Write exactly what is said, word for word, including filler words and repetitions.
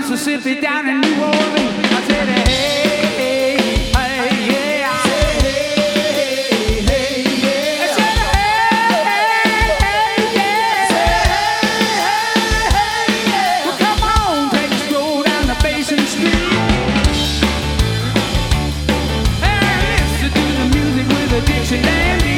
Mississippi, down in New Orleans. I said, hey, hey, hey, yeah. I said, hey, hey, hey, yeah. I said, hey, hey, hey, yeah. I said, hey, hey, hey, yeah. Well, come on, take a stroll down the Basin Street. Hey, listen to the music with a Dixieland beat.